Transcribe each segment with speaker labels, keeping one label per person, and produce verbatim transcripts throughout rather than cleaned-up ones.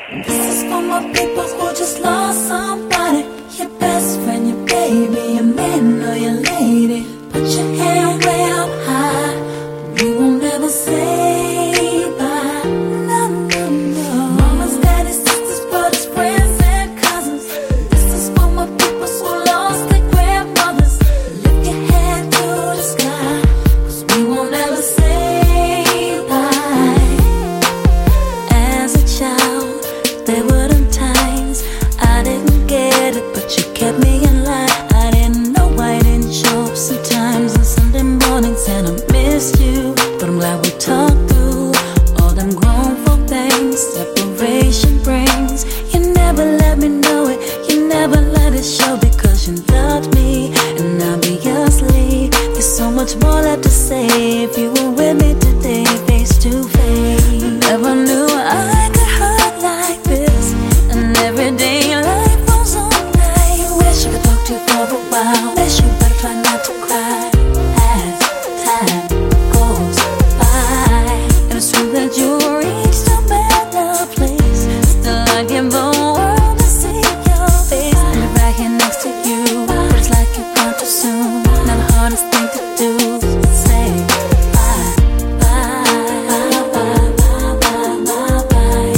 Speaker 1: This is for my people who just lost somebody. Your best friend, your baby, your man or your lady. Put your hand way up high. We won't ever say bye. No, no, no. Mamas, daddies, sisters, brothers, friends, and cousins. This is for my people who lost their grandmothers. Lift your hand to the sky, 'cause we won't ever say bye. As a child, there were them times I didn't get it, but you kept me in line. I didn't know I didn't show up sometimes on Sunday mornings, and I missed you. But I'm glad we talked through all them grown folk things separation brings. You never let me know it, you never let it show, because you loved me, and obviously there's so much more left to say. If you were with me today, face to face, never knew I could hurt like this. And every day life goes on like, wish I could talk to you for a while. Wish you better try not to cry as time goes by. And it's true that you reached a better place. Still I give the world to see your face. And I'm right here next to you, but it's like you're gone too soon. Now the hardest thing to do is say bye, bye, bye, bye, bye, bye, bye.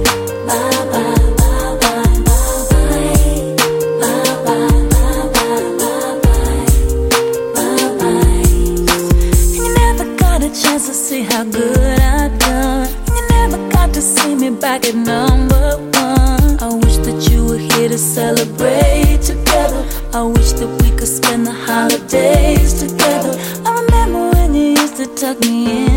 Speaker 1: Chance to see how good I've done. You never got to see me back at number one. I wish that you were here to celebrate together. I wish that we could spend the holidays together. I remember when you used to tuck me in